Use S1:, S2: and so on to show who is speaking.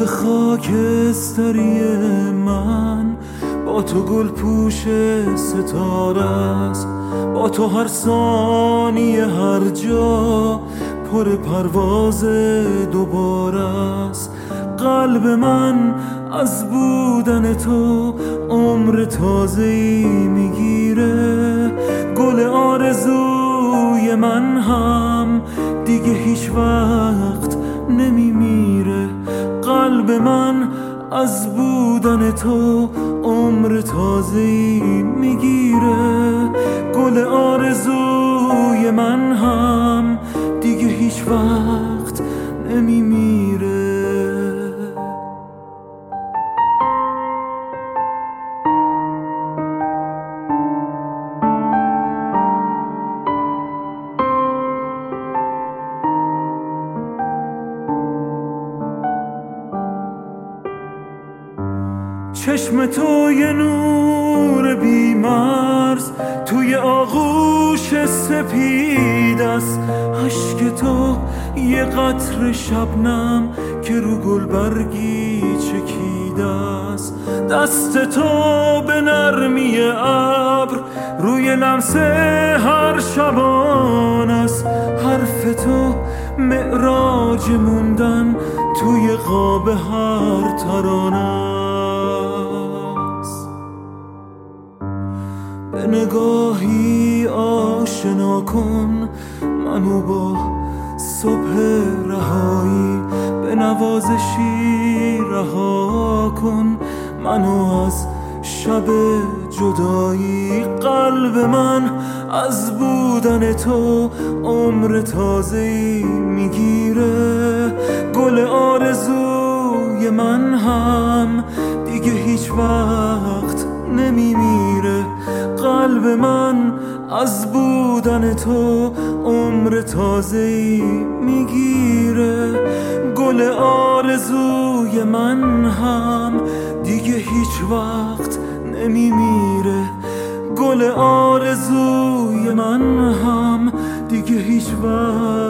S1: روح خاکستری من با تو گل پوش ستاره است، با تو هر ثانیه هر جا پر پرواز دوباره است. قلب من از بودن تو عمر تازه‌ای میگیره، گل آرزوی من هم دیگه هیچ وقت نمیمیره. قلب من از بودن تو عمر تازه‌ای میگیره، گل آرزوی من هم دیگه هیچ وقت نمیمیره. چشم تو یه نور بی‌مرز توی آغوش سپید است، اشک تو یه قطره شبنم که رو گلبرگی چکیده است. دست تو به نرمی ابر روی لمس هر شبان است، حرف تو معراج موندن توی خواب هر ترانه. به نگاهی آشنا کن منو با صبح رهایی، به نوازشی رها کن منو از شب جدایی. قلب من از بودن تو عمر تازه‌ای میگیره، گل آرزوی من هم دیگه هیچ وقت نمیمیره. قلب من از بودن تو عمر تازه‌ای میگیره، گل آرزوی من هم دیگه هیچ وقت نمیمیره. گل آرزوی من هم دیگه هیچ وقت